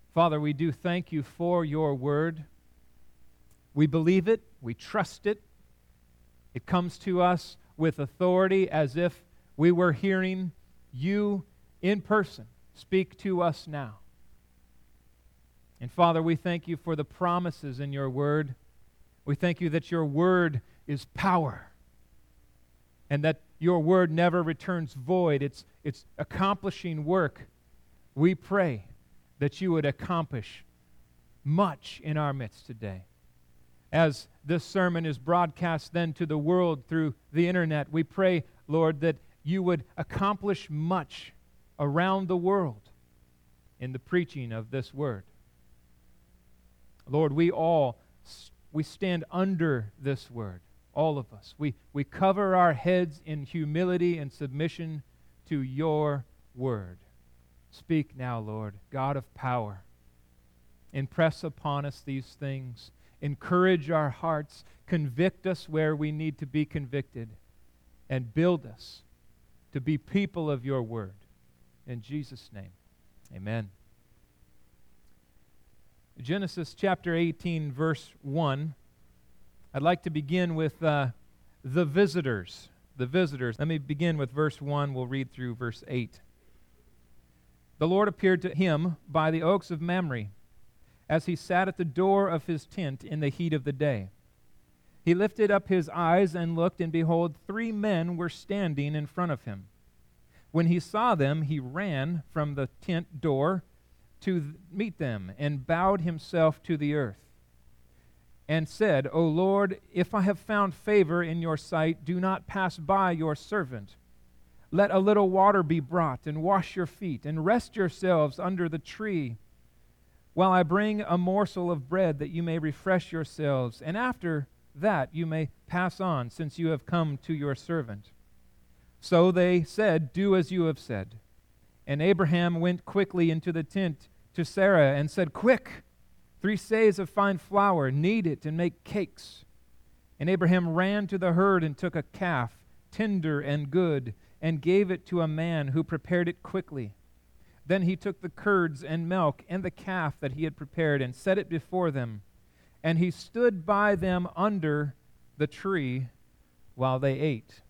Father, we do thank you for your word. We believe it. We trust it. It comes to us with authority as if we were hearing you in person speak to us now. And Father, we thank you for the promises in your word. We thank you that your word is power and that your word never returns void. It's accomplishing work. We pray that you would accomplish much in our midst today. As this sermon is broadcast then to the world through the internet, we pray, Lord, that you would accomplish much around the world in the preaching of this word. Lord, we stand under this word, all of us. We cover our heads in humility and submission to your word. Speak now, Lord, God of power. Impress upon us these things. Encourage our hearts. Convict us where we need to be convicted. And build us to be people of your word. In Jesus' name, amen. Genesis chapter 18, verse 1. I'd like to begin with the visitors. The visitors. Let me begin with verse 1. We'll read through verse 8. The Lord appeared to him by the oaks of Mamre, as he sat at the door of his tent in the heat of the day. He lifted up his eyes and looked, and behold, 3 men were standing in front of him. When he saw them, he ran from the tent door to meet them, and bowed himself to the earth, and said, O Lord, if I have found favor in your sight, do not pass by your servant. Let a little water be brought, and wash your feet, and rest yourselves under the tree, while I bring a morsel of bread, that you may refresh yourselves, and after that you may pass on, since you have come to your servant. So they said, Do as you have said. And Abraham went quickly into the tent to Sarah and said, Quick, 3 seahs of fine flour, knead it and make cakes. And Abraham ran to the herd and took a calf, tender and good, and gave it to a man who prepared it quickly. Then he took the curds and milk and the calf that he had prepared and set it before them. And he stood by them under the tree while they ate.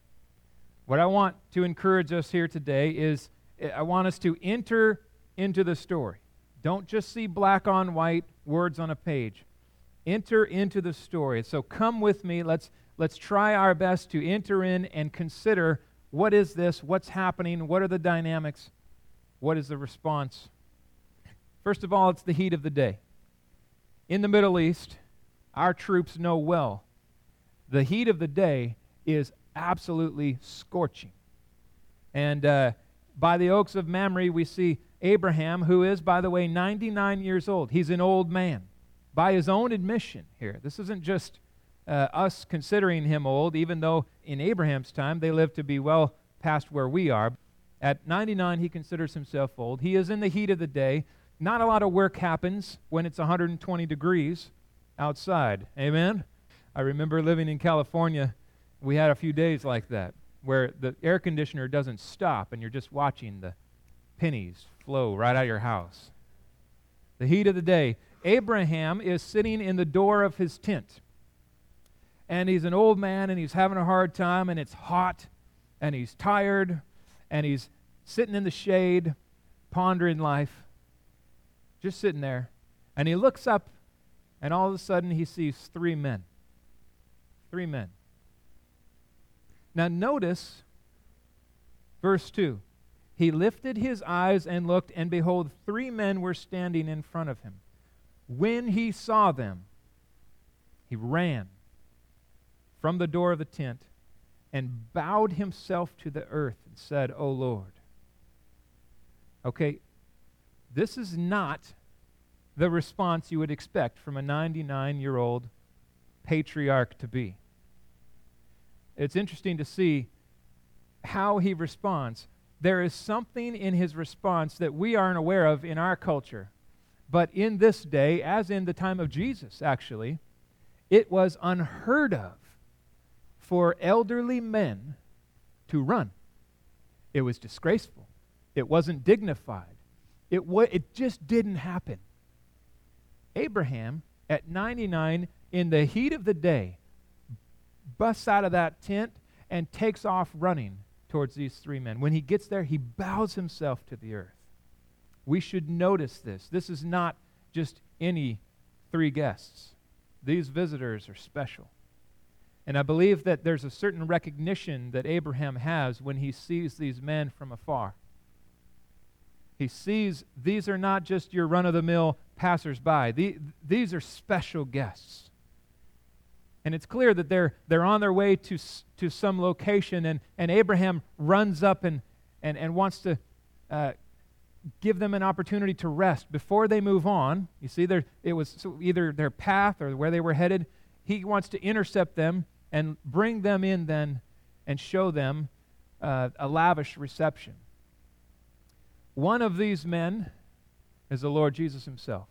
What I want to encourage us here today is I want us to enter into the story. Don't just see black on white words on a page. Enter into the story. So come with me. Let's try our best to enter in and consider, what is this? What's happening? What are the dynamics? What is the response? First of all, it's the heat of the day. In the Middle East, our troops know well, the heat of the day is absolutely scorching. And by the oaks of Mamre, we see Abraham, who is, by the way, 99 years old. He's an old man, by his own admission here. This isn't just us considering him old, even though in Abraham's time they lived to be well past where we are. At 99, he considers himself old. He is in the heat of the day. Not a lot of work happens when it's 120 degrees outside. Amen? I remember living in California. We had a few days like that, where the air conditioner doesn't stop and you're just watching the pennies flow right out of your house. The heat of the day. Abraham is sitting in the door of his tent. And he's an old man and he's having a hard time, and it's hot and he's tired and he's sitting in the shade pondering life, just sitting there. And he looks up and all of a sudden he sees 3 men. 3 men. Now notice verse 2. He lifted his eyes and looked, and behold, 3 men were standing in front of him. When he saw them, he ran from the door of the tent and bowed himself to the earth and said, O Lord. Okay, this is not the response you would expect from a 99-year-old patriarch to be. It's interesting to see how he responds. There is something in his response that we aren't aware of in our culture. But in this day, as in the time of Jesus, actually, it was unheard of for elderly men to run. It was disgraceful. It wasn't dignified. It just didn't happen. Abraham, at 99, in the heat of the day, busts out of that tent and takes off running towards these three men. When he gets there, he bows himself to the earth. We should notice this. This is not just any three guests. These visitors are special. And I believe that there's a certain recognition that Abraham has when he sees these men from afar. He sees these are not just your run-of-the-mill passersby. These are special guests. And it's clear that they're on their way to some location, and Abraham runs up and wants to give them an opportunity to rest before they move on. You see, it was either their path or where they were headed. He wants to intercept them and bring them in then and show them a lavish reception. One of these men is the Lord Jesus himself.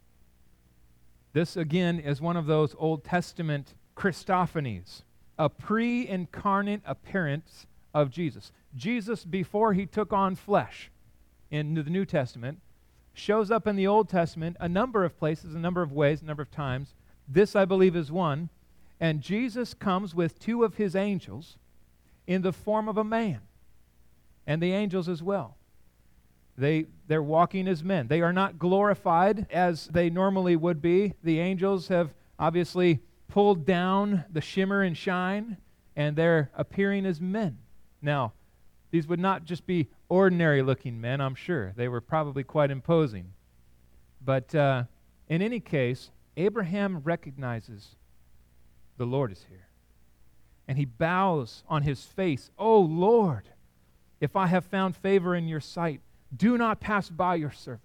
This, again, is one of those Old Testament Christophanies, a pre-incarnate appearance of Jesus. Jesus, before he took on flesh in the New Testament, shows up in the Old Testament a number of places, a number of ways, a number of times. This, I believe, is one. And Jesus comes with two of his angels in the form of a man, and the angels as well. They're walking as men. They are not glorified as they normally would be. The angels have obviously pulled down the shimmer and shine, and they're appearing as men. Now, these would not just be ordinary-looking men, I'm sure. They were probably quite imposing. But in any case, Abraham recognizes the Lord is here. And he bows on his face, "O Lord, if I have found favor in your sight, do not pass by your servant.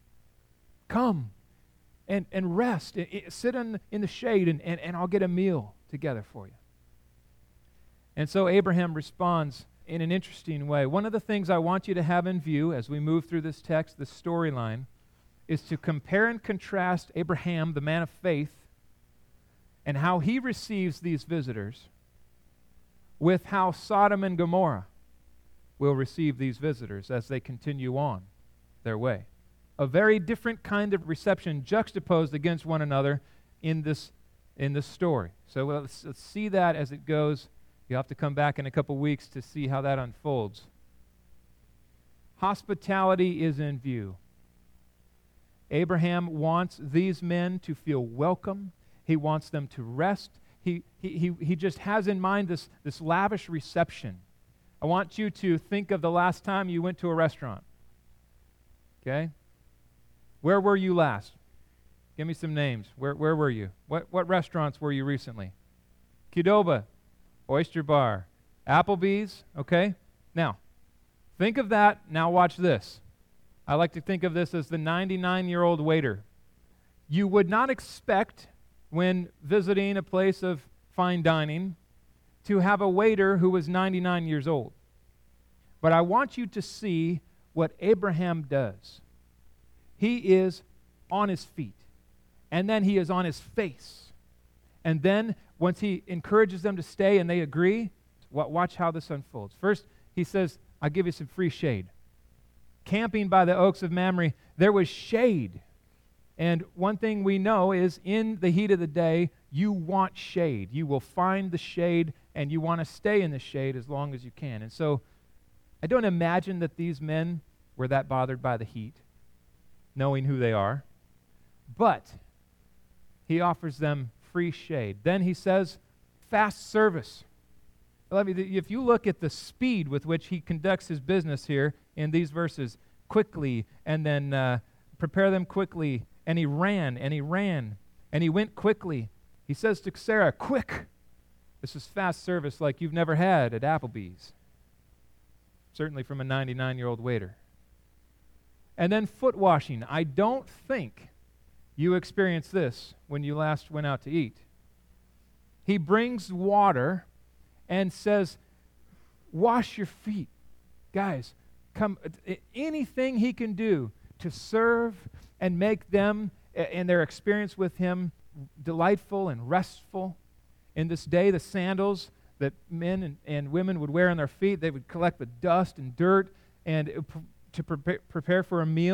Come and rest. Sit in the shade, and I'll get a meal together for you." And so Abraham responds in an interesting way. One of the things I want you to have in view as we move through this text, this storyline, is to compare and contrast Abraham, the man of faith, and how he receives these visitors with how Sodom and Gomorrah will receive these visitors as they continue on their way. A very different kind of reception juxtaposed against one another in this story. So let's see that as it goes. You'll have to come back in a couple weeks to see how that unfolds. Hospitality is in view. Abraham wants these men to feel welcome. He wants them to rest. He just has in mind this lavish reception. I want you to think of the last time you went to a restaurant. Okay? Where were you last? Give me some names. Where were you? What restaurants were you recently? Qdoba, Oyster Bar, Applebee's, okay? Now, think of that. Now watch this. I like to think of this as the 99-year-old waiter. You would not expect, when visiting a place of fine dining, to have a waiter who was 99 years old. But I want you to see what Abraham does. He is on his feet, and then he is on his face. And then, once he encourages them to stay and they agree, watch how this unfolds. First, he says, "I'll give you some free shade." Camping by the oaks of Mamre, there was shade. And one thing we know is in the heat of the day, you want shade. You will find the shade, and you want to stay in the shade as long as you can. And so I don't imagine that these men were that bothered by the heat, knowing who they are. But he offers them free shade. Then he says, fast service. If you look at the speed with which he conducts his business here in these verses, quickly, and then prepare them quickly, and he ran, and he ran, and he went quickly. He says to Sarah, "Quick." This is fast service like you've never had at Applebee's. Certainly from a 99-year-old waiter. And then foot washing. I don't think you experienced this when you last went out to eat. He brings water and says, "Wash your feet." Guys, come. Anything he can do to serve and make them and their experience with him delightful and restful. In this day, the sandals that men and women would wear on their feet, they would collect the dust and dirt, and to prepare for a meal,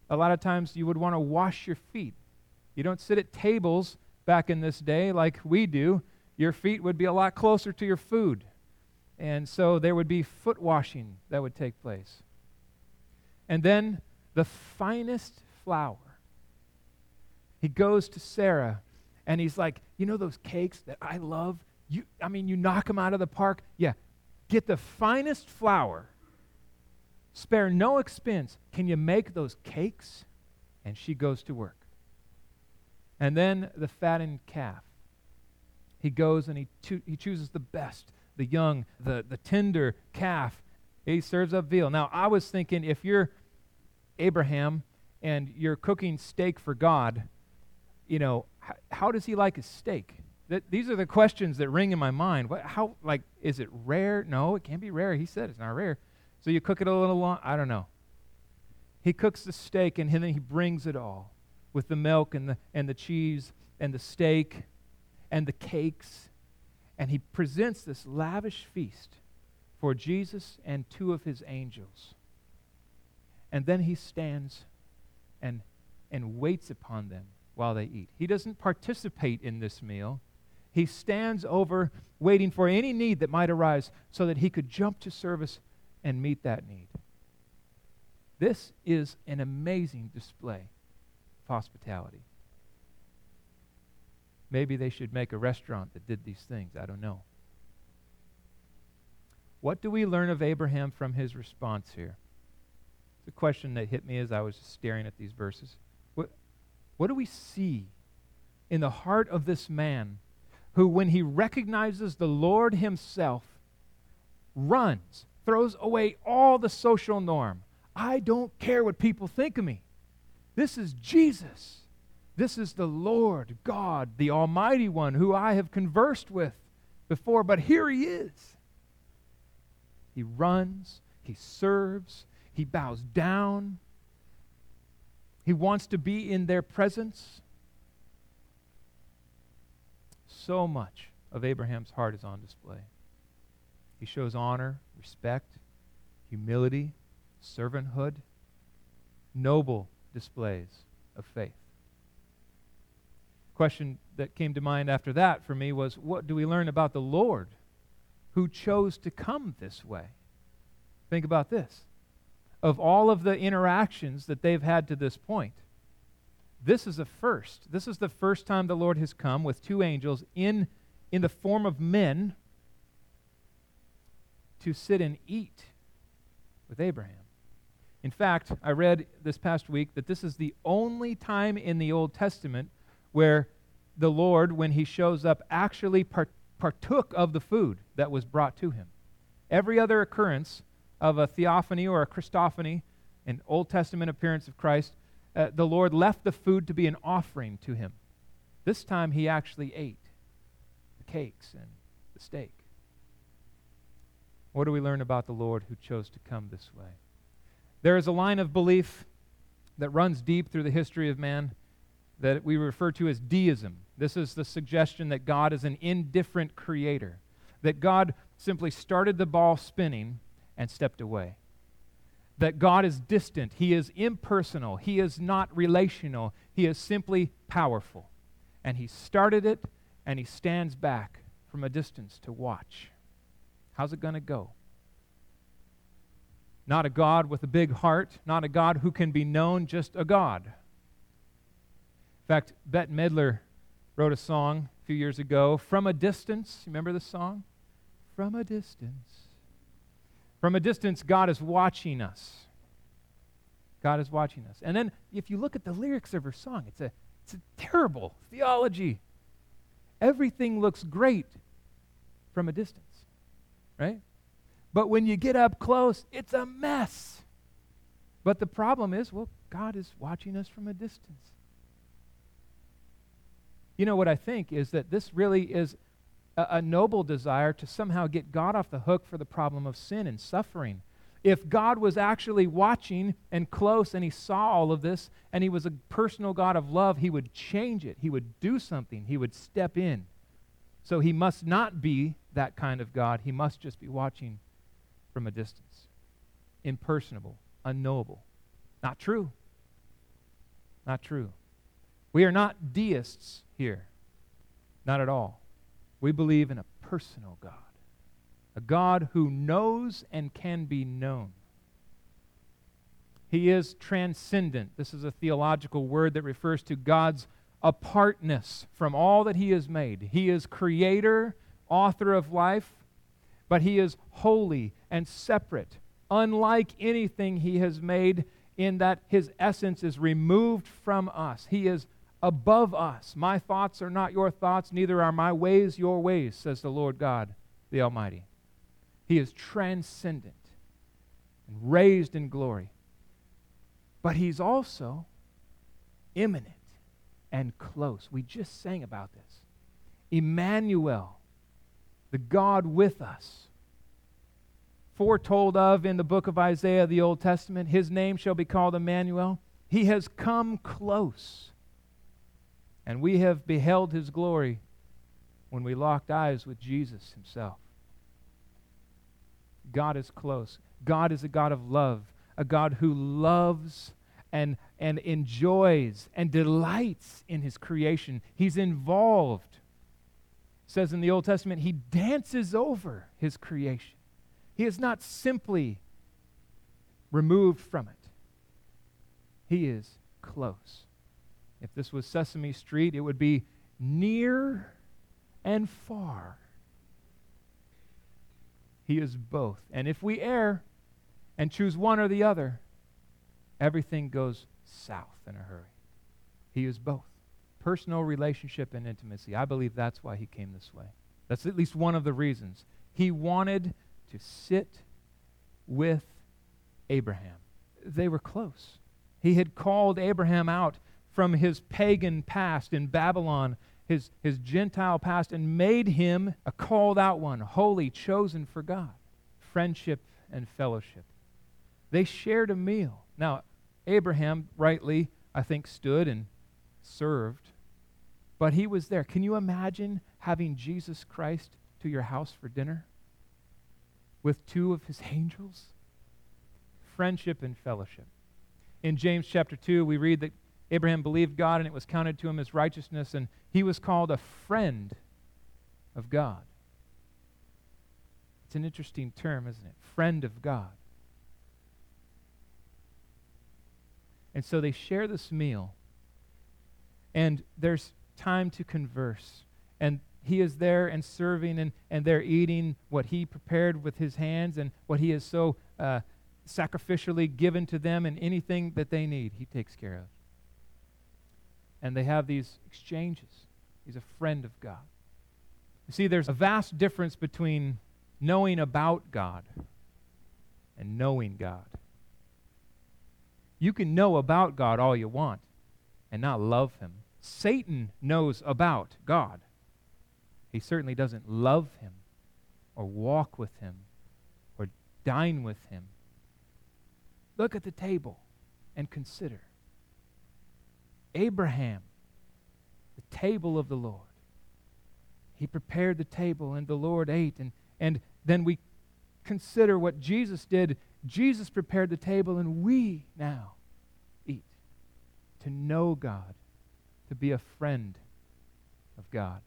A lot of times you would want to wash your feet. You don't sit at tables back in this day like we do. Your feet would be a lot closer to your food. And so there would be foot washing that would take place. And then the finest flour. He goes to Sarah and he's like, you know those cakes that I love? You knock them out of the park. Yeah, get the finest flour. Spare no expense. Can you make those cakes? And she goes to work. And then the fattened calf. He goes and he chooses the best, the young, the tender calf. He serves up veal. Now, I was thinking, if you're Abraham and you're cooking steak for God, how does he like his steak? These are the questions that ring in my mind. Is it rare? No, it can't be rare. He said it's not rare. So you cook it a little long? I don't know. He cooks the steak and then he brings it all with the milk and the cheese and the steak and the cakes. And he presents this lavish feast for Jesus and two of his angels. And then he stands and waits upon them while they eat. He doesn't participate in this meal. He stands over waiting for any need that might arise so that he could jump to service and meet that need. This is an amazing display of hospitality. Maybe they should make a restaurant that did these things. I don't know. What do we learn of Abraham from his response here? It's a question that hit me as I was staring at these verses. What do we see in the heart of this man who, when he recognizes the Lord himself, runs, throws away all the social norm? I don't care what people think of me. This is Jesus. This is the Lord God, the Almighty One, who I have conversed with before, but here he is. He runs, he serves, he bows down. He wants to be in their presence. So much of Abraham's heart is on display. He shows honor, respect, humility, servanthood, noble displays of faith. Question that came to mind after that for me was, what do we learn about the Lord who chose to come this way? Think about this. Of all of the interactions that they've had to this point, this is a first. This is the first time the Lord has come with two angels in the form of men to sit and eat with Abraham. In fact, I read this past week that this is the only time in the Old Testament where the Lord, when he shows up, actually partook of the food that was brought to him. Every other occurrence of a theophany or a Christophany, an Old Testament appearance of Christ, the Lord left the food to be an offering to him. This time he actually ate the cakes and the steak. What do we learn about the Lord who chose to come this way? There is a line of belief that runs deep through the history of man that we refer to as deism. This is the suggestion that God is an indifferent creator, that God simply started the ball spinning and stepped away. That God is distant, he is impersonal, he is not relational, he is simply powerful. And he started it, and he stands back from a distance to watch. How's it going to go? Not a God with a big heart, not a God who can be known, just a God. In fact, Bette Midler wrote a song a few years ago, From a Distance. Remember the song? From a distance. From a distance, God is watching us. God is watching us. And then, if you look at the lyrics of her song, it's a terrible theology. Everything looks great from a distance, right? But when you get up close, it's a mess. But the problem is, God is watching us from a distance. You know what I think is that this really is a noble desire to somehow get God off the hook for the problem of sin and suffering. If God was actually watching and close and he saw all of this and he was a personal God of love, he would change it. He would do something. He would step in. So he must not be that kind of God. He must just be watching from a distance. Impersonable, unknowable. Not true. Not true. We are not deists here. Not at all. We believe in a personal God. A God who knows and can be known. He is transcendent. This is a theological word that refers to God's apartness from all that He has made. He is creator, author of life, but He is holy and separate, unlike anything He has made, in that His essence is removed from us. He is above us. My thoughts are not your thoughts, neither are my ways your ways, says the Lord God, the Almighty. He is transcendent and raised in glory. But He's also imminent and close. We just sang about this. Emmanuel, the God with us, foretold of in the book of Isaiah, the Old Testament. His name shall be called Emmanuel. He has come close. And we have beheld His glory when we locked eyes with Jesus Himself. God is close. God is a God of love, a God who loves and enjoys and delights in His creation. He's involved. It says in the Old Testament, He dances over His creation. He is not simply removed from it. He is close. If this was Sesame Street, it would be near and far. He is both. And if we err and choose one or the other, everything goes south in a hurry. He is both. Personal relationship and intimacy. I believe that's why He came this way. That's at least one of the reasons. He wanted to sit with Abraham. They were close. He had called Abraham out from his pagan past in Babylon, his Gentile past, and made him a called out one, holy, chosen for God. Friendship and fellowship. They shared a meal. Now, Abraham rightly, I think, stood and served, but he was there. Can you imagine having Jesus Christ to your house for dinner with two of His angels? Friendship and fellowship. In James chapter 2, we read that Abraham believed God and it was counted to him as righteousness, and he was called a friend of God. It's an interesting term, isn't it? Friend of God. And so they share this meal, and there's time to converse. And he is there and serving, and they're eating what he prepared with his hands and what he has so sacrificially given to them, and anything that they need, he takes care of. And they have these exchanges. He's a friend of God. You see, there's a vast difference between knowing about God and knowing God. You can know about God all you want and not love Him. Satan knows about God. He certainly doesn't love Him or walk with Him or dine with Him. Look at the table and consider. Abraham, the table of the Lord. He prepared the table and the Lord ate. And then we consider what Jesus did. Jesus prepared the table and we now eat. To know God, to be a friend of God.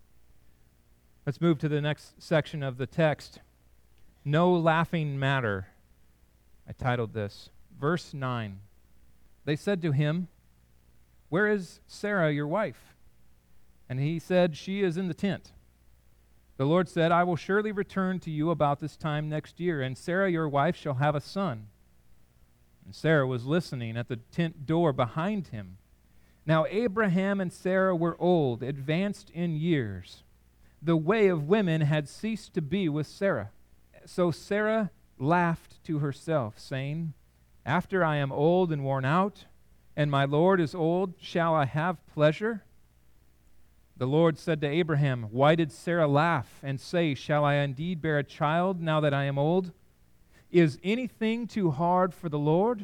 Let's move to the next section of the text. No laughing matter. I titled this. Verse 9. They said to him, "Where is Sarah, your wife?" And he said, "She is in the tent." The Lord said, "I will surely return to you about this time next year, and Sarah, your wife, shall have a son." And Sarah was listening at the tent door behind him. Now Abraham and Sarah were old, advanced in years. The way of women had ceased to be with Sarah. So Sarah laughed to herself, saying, "After I am old and worn out, and my Lord is old, shall I have pleasure?" The Lord said to Abraham, "Why did Sarah laugh and say, 'Shall I indeed bear a child now that I am old?' Is anything too hard for the Lord?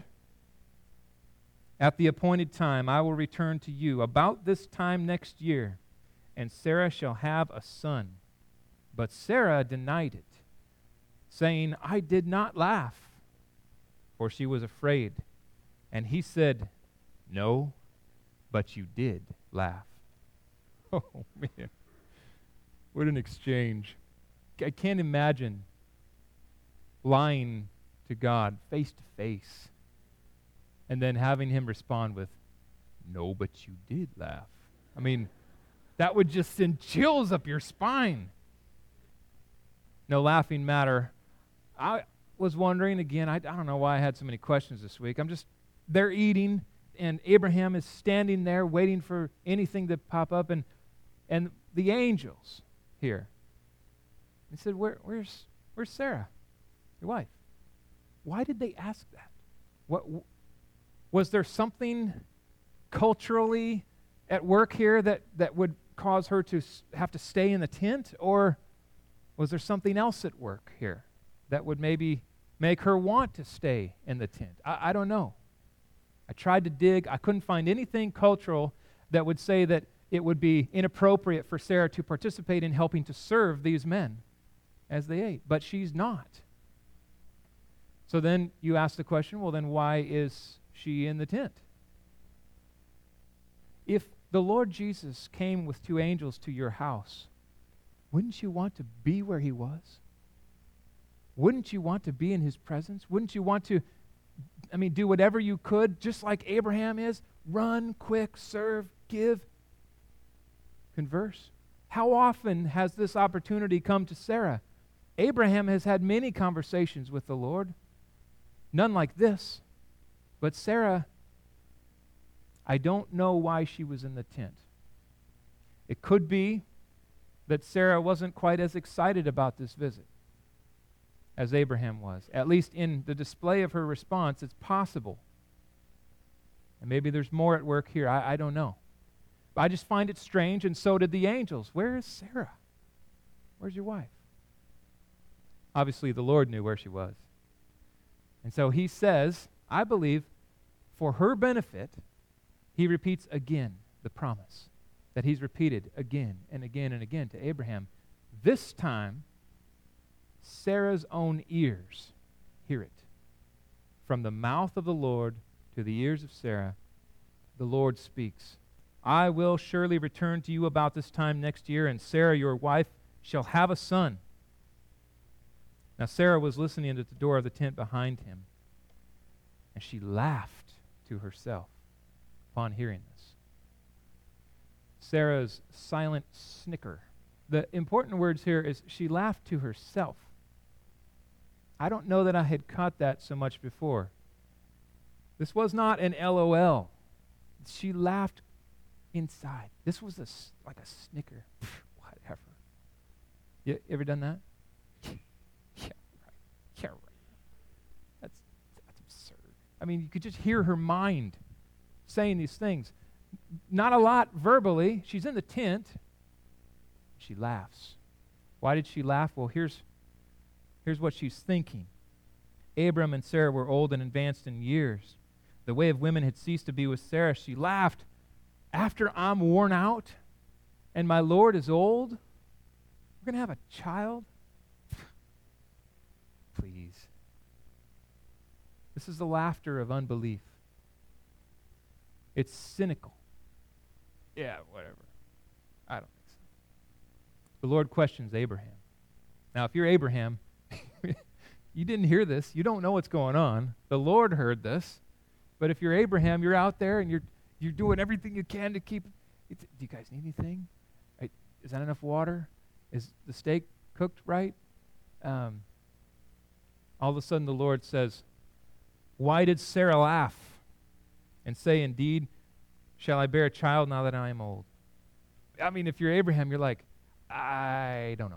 At the appointed time I will return to you about this time next year, and Sarah shall have a son." But Sarah denied it, saying, "I did not laugh," for she was afraid. And he said, "No, but you did laugh. Oh, man. What an exchange. I can't imagine lying to God face to face and then having him respond with, no, but you did laugh. I mean, that would just send chills up your spine. No laughing matter. I was wondering again, I don't know why I had so many questions this week. They're eating, and Abraham is standing there waiting for anything to pop up, and the angels here. He said, where's Sarah, your wife? Why did they ask that? What was there something culturally at work here that would cause her to have to stay in the tent? Or was there something else at work here that would maybe make her want to stay in the tent? I don't know. I tried to dig. I couldn't find anything cultural that would say that it would be inappropriate for Sarah to participate in helping to serve these men as they ate. But she's not. So then you ask the question, well, then why is she in the tent? If the Lord Jesus came with 2 angels to your house, wouldn't you want to be where he was? Wouldn't you want to be in his presence? Wouldn't you want to, do whatever you could, just like Abraham is? Run, quick, serve, give, converse. How often has this opportunity come to Sarah? Abraham has had many conversations with the Lord. None like this. But Sarah, I don't know why she was in the tent. It could be that Sarah wasn't quite as excited about this visit as Abraham was. At least in the display of her response, it's possible. And maybe there's more at work here. I don't know. But I just find it strange, and so did the angels. Where is Sarah? Where's your wife? Obviously, the Lord knew where she was. And so he says, I believe, for her benefit, he repeats again the promise that he's repeated again and again and again to Abraham. This time, Sarah's own ears hear it. From the mouth of the Lord to the ears of Sarah, the Lord speaks. I will surely return to you about this time next year, and Sarah, your wife, shall have a son. Now Sarah was listening at the door of the tent behind him, and she laughed to herself upon hearing this. Sarah's silent snicker. The important words here is she laughed to herself. I don't know that I had caught that so much before. This was not an LOL. She laughed inside. This was like a snicker. Whatever. You ever done that? Yeah, right. Yeah, right. That's absurd. You could just hear her mind saying these things. Not a lot verbally. She's in the tent. She laughs. Why did she laugh? Well, here's what she's thinking. Abram and Sarah were old and advanced in years. The way of women had ceased to be with Sarah. She laughed. After I'm worn out and my Lord is old, we're going to have a child? Please. This is the laughter of unbelief. It's cynical. Yeah, whatever. I don't think so. The Lord questions Abraham. Now, if you're Abraham, you didn't hear this. You don't know what's going on. The Lord heard this. But if you're Abraham, you're out there and you're doing everything you can to keep. Do you guys need anything? Is that enough water? Is the steak cooked right? All of a sudden, the Lord says, why did Sarah laugh and say, indeed, shall I bear a child now that I am old? If you're Abraham, you're like, I don't know.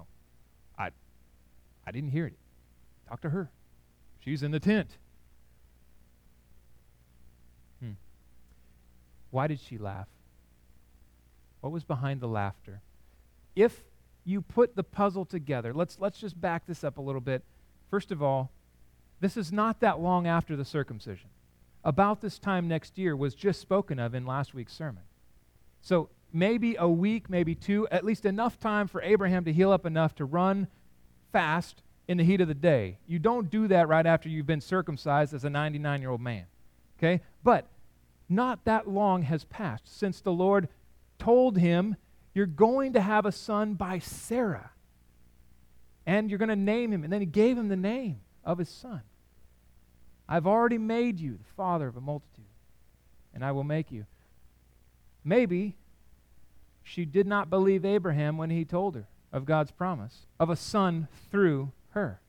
I didn't hear it. Talk to her. She's in the tent. Why did she laugh? What was behind the laughter? If you put the puzzle together, let's just back this up a little bit. First of all, this is not that long after the circumcision. About this time next year was just spoken of in last week's sermon. So maybe a week, maybe 2, at least enough time for Abraham to heal up enough to run fast in the heat of the day. You don't do that right after you've been circumcised as a 99-year-old man. Okay? But not that long has passed since the Lord told him, you're going to have a son by Sarah, and you're going to name him. And then he gave him the name of his son. I've already made you the father of a multitude, and I will make you. Maybe she did not believe Abraham when he told her of God's promise of a son through her.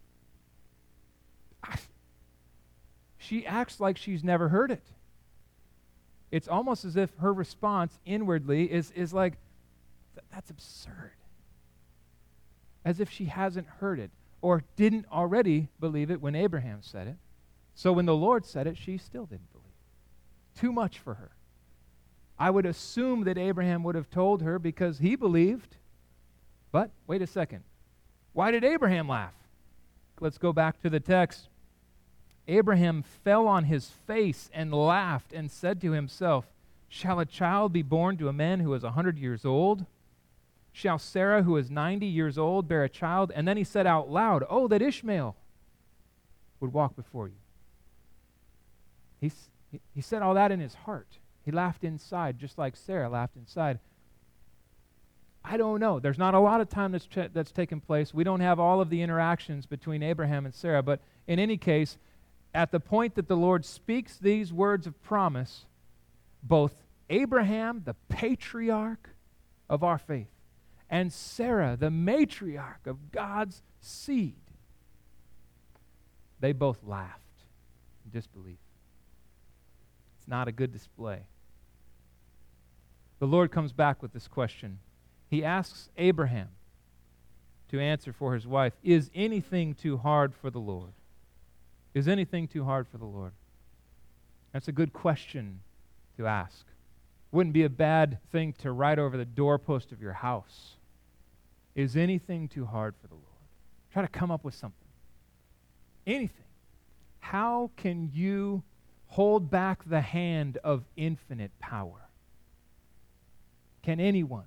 She acts like she's never heard it. It's almost as if her response inwardly is like, that's absurd. As if she hasn't heard it or didn't already believe it when Abraham said it. So when the Lord said it, she still didn't believe it. Too much for her. I would assume that Abraham would have told her because he believed. But wait a second. Why did Abraham laugh? Let's go back to the text. Abraham fell on his face and laughed and said to himself, shall a child be born to a man who is 100 years old? Shall Sarah, who is 90 years old, bear a child? And then he said out loud, oh, that Ishmael would walk before you. He said all that in his heart. He laughed inside, just like Sarah laughed inside. I don't know. There's not a lot of time that's taken place. We don't have all of the interactions between Abraham and Sarah. But in any case, at the point that the Lord speaks these words of promise, both Abraham, the patriarch of our faith, and Sarah, the matriarch of God's seed, they both laughed in disbelief. It's not a good display. The Lord comes back with this question. He asks Abraham to answer for his wife, is anything too hard for the Lord? Is anything too hard for the Lord? That's a good question to ask. Wouldn't be a bad thing to write over the doorpost of your house. Is anything too hard for the Lord? Try to come up with something. Anything. How can you hold back the hand of infinite power? Can anyone?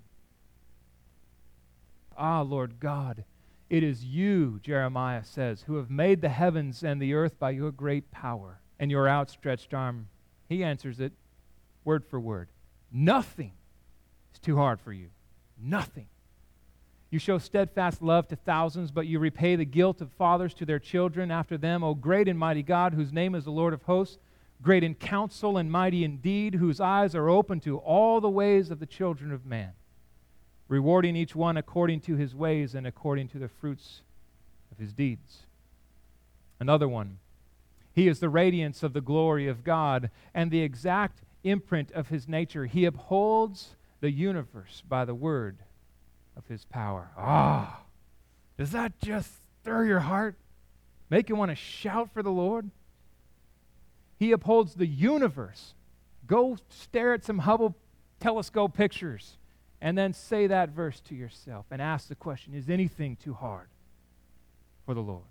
Ah, Lord God, it is you, Jeremiah says, who have made the heavens and the earth by your great power and your outstretched arm. He answers it word for word. Nothing is too hard for you. Nothing. You show steadfast love to thousands, but you repay the guilt of fathers to their children after them. O great and mighty God, whose name is the Lord of hosts, great in counsel and mighty in deed, whose eyes are open to all the ways of the children of man, rewarding each one according to his ways and according to the fruits of his deeds. Another one. He is the radiance of the glory of God and the exact imprint of his nature. He upholds the universe by the word of his power. Ah, does that just stir your heart? Make you want to shout for the Lord? He upholds the universe. Go stare at some Hubble telescope pictures and then say that verse to yourself and ask the question, is anything too hard for the Lord?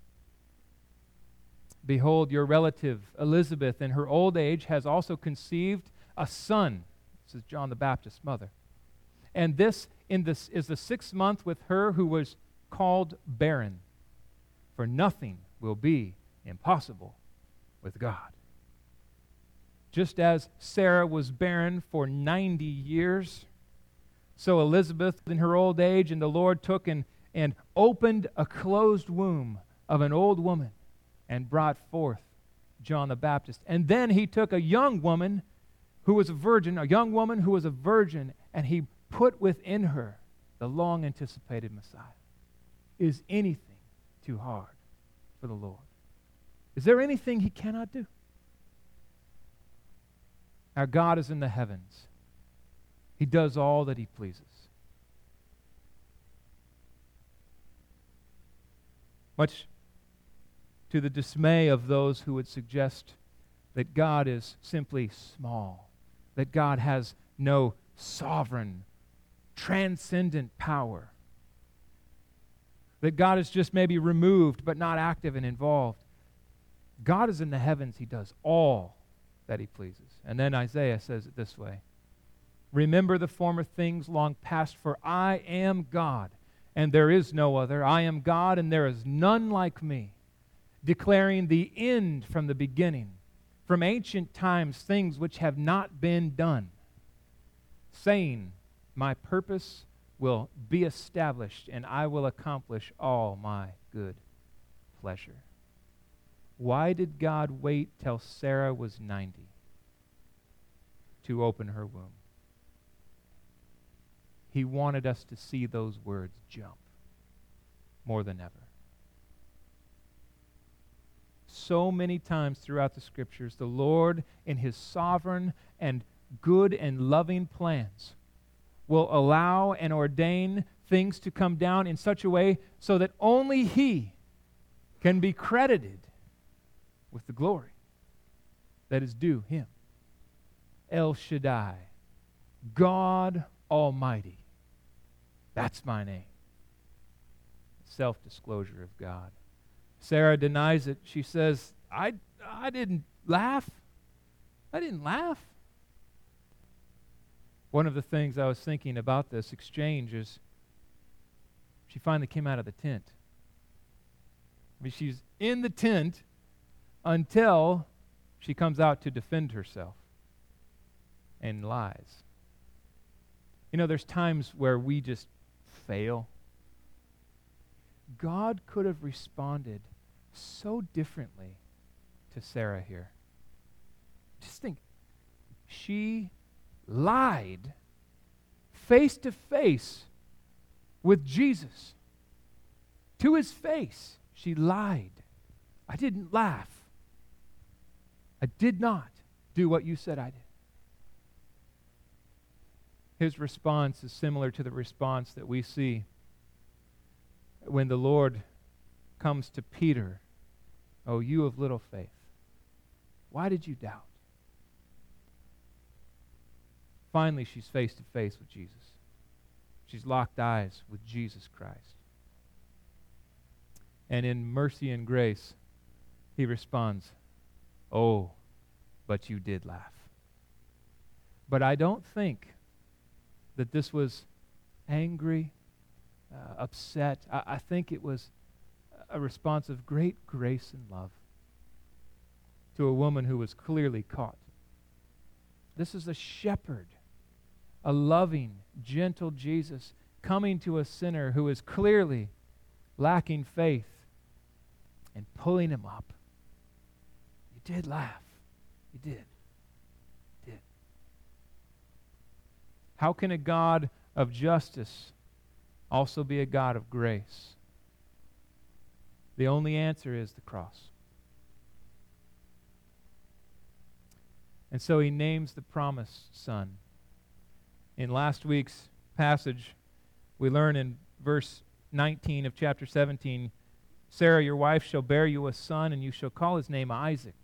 Behold, your relative Elizabeth in her old age has also conceived a son. This is John the Baptist's mother. And this is the 6th month with her who was called barren. For nothing will be impossible with God. Just as Sarah was barren for 90 years, so Elizabeth in her old age, and the Lord took and opened a closed womb of an old woman and brought forth John the Baptist. And then he took a young woman who was a virgin, and he put within her the long-anticipated Messiah. Is anything too hard for the Lord? Is there anything he cannot do? Our God is in the heavens. He does all that he pleases. Much to the dismay of those who would suggest that God is simply small, that God has no sovereign, transcendent power, that God is just maybe removed but not active and involved. God is in the heavens. He does all that he pleases. And then Isaiah says it this way: remember the former things long past, for I am God, and there is no other. I am God, and there is none like me, declaring the end from the beginning, from ancient times things which have not been done, saying, my purpose will be established, and I will accomplish all my good pleasure. Why did God wait till Sarah was 90 to open her womb? He wanted us to see those words jump more than ever. So many times throughout the Scriptures, the Lord, in His sovereign and good and loving plans, will allow and ordain things to come down in such a way so that only He can be credited with the glory that is due Him. El Shaddai, God Almighty. That's my name. Self-disclosure of God. Sarah denies it. She says, I didn't laugh. I didn't laugh. One of the things I was thinking about this exchange is she finally came out of the tent. I mean, she's in the tent until she comes out to defend herself and lies. You know, there's times where we just fail. God could have responded so differently to Sarah here. Just think, she lied face to face with Jesus. To His face, she lied. I didn't laugh. I did not do what you said I did. His response is similar to the response that we see when the Lord comes to Peter. Oh, you of little faith, why did you doubt? Finally, she's face to face with Jesus. She's locked eyes with Jesus Christ. And in mercy and grace, He responds, oh, but you did laugh. But I don't think that this was angry, upset. I think it was a response of great grace and love to a woman who was clearly caught. This is a shepherd, a loving, gentle Jesus coming to a sinner who is clearly lacking faith and pulling him up. You did laugh. You did. You did. How can a God of justice also be a God of grace? The only answer is the cross. And so He names the promised Son. In last week's passage, we learn in verse 19 of chapter 17, Sarah, your wife, shall bear you a son, and you shall call his name Isaac.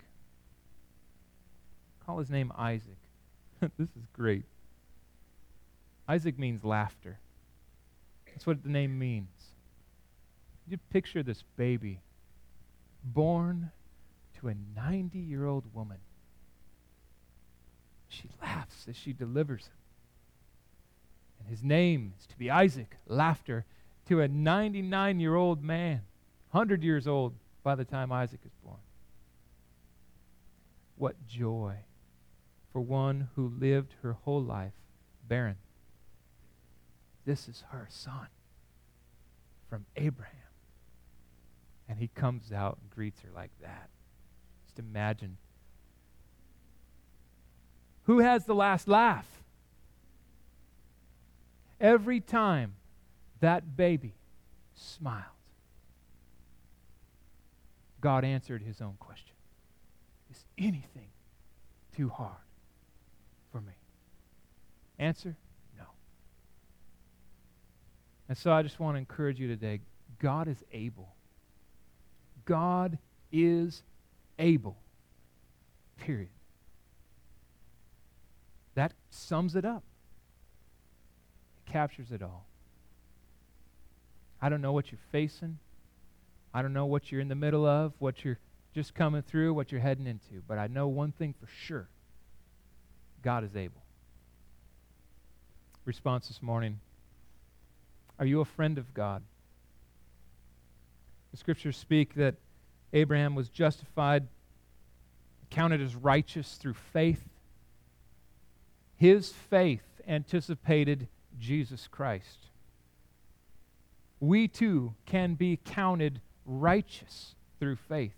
Call his name Isaac. This is great. Isaac means laughter. That's what the name means. You picture this baby born to a 90-year-old woman. She laughs as she delivers him. And his name is to be Isaac, laughter, to a 99-year-old man, 100 years old by the time Isaac is born. What joy for one who lived her whole life barren. This is her son from Abraham. And he comes out and greets her like that. Just imagine. Who has the last laugh? Every time that baby smiled, God answered His own question. Is anything too hard for me? Answer, no. And so I just want to encourage you today, God is able. God is able. Period. That sums it up. It captures it all. I don't know what you're facing. I don't know what you're in the middle of, what you're just coming through, what you're heading into. But I know one thing for sure. God is able. Response this morning. Are you a friend of God? The Scriptures speak that Abraham was justified counted as righteous through faith. His faith anticipated Jesus Christ. We too can be counted righteous through faith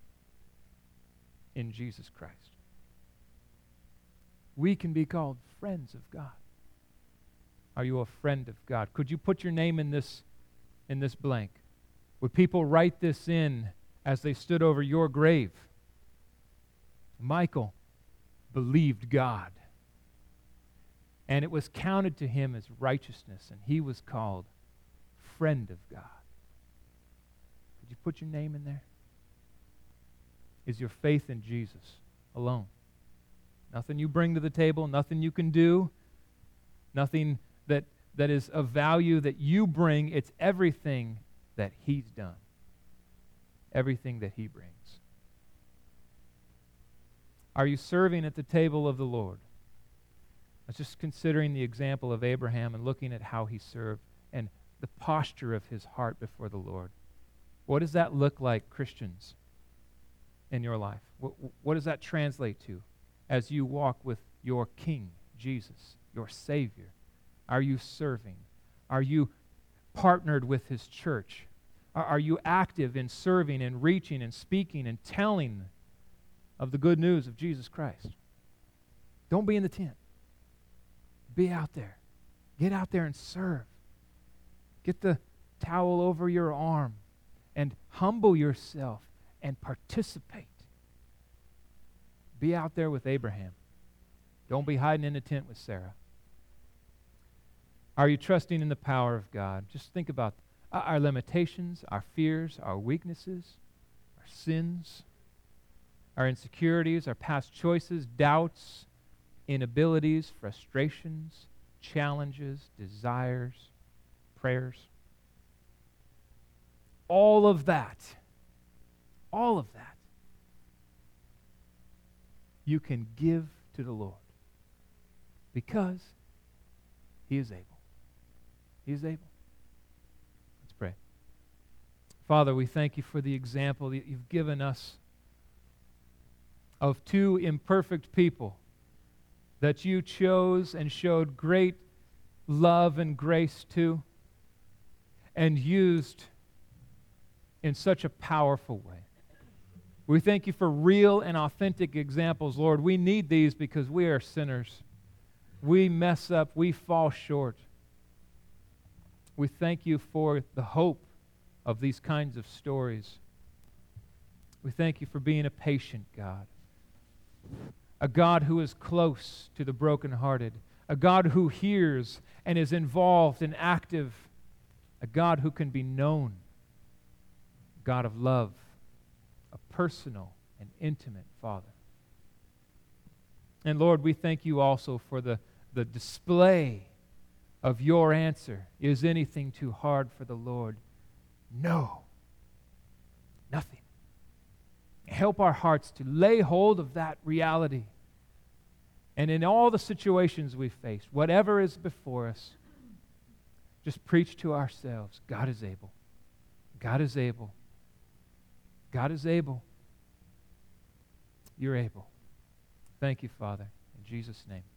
in Jesus Christ. We can be called friends of God. Are you a friend of God? Could you put your name in this blank? Would people write this in as they stood over your grave? Michael believed God, and it was counted to him as righteousness, and he was called friend of God. Could you put your name in there? Is your faith in Jesus alone? Nothing you bring to the table, nothing you can do, nothing that is of value that you bring. It's everything that He's done, everything that He brings. Are you serving at the table of the Lord? I was just considering the example of Abraham and looking at how he served and the posture of his heart before the Lord. What does that look like, Christians, in your life? What does that translate to as you walk with your King, Jesus, your Savior? Are you serving? Are you partnered with His church? Are you active in serving and reaching and speaking and telling of the good news of Jesus Christ? Don't be in the tent. Be out there. Get out there and serve. Get the towel over your arm and humble yourself and participate. Be out there with Abraham. Don't be hiding in the tent with Sarah. Are you trusting in the power of God? Just think about our limitations, our fears, our weaknesses, our sins, our insecurities, our past choices, doubts, inabilities, frustrations, challenges, desires, prayers. All of that, you can give to the Lord because He is able. He is able. Let's pray. Father, we thank You for the example that You've given us of two imperfect people that You chose and showed great love and grace to and used in such a powerful way. We thank You for real and authentic examples, Lord. We need these because we are sinners. We mess up. We fall short. We thank You for the hope of these kinds of stories. We thank You for being a patient God, a God who is close to the brokenhearted, a God who hears and is involved and active, a God who can be known, a God of love, a personal and intimate Father. And Lord, we thank You also for the display of Your answer. Is anything too hard for the Lord? No, nothing. Help our hearts to lay hold of that reality. And in all the situations we face, whatever is before us, just preach to ourselves, God is able. God is able. God is able. You're able. Thank You, Father. In Jesus' name.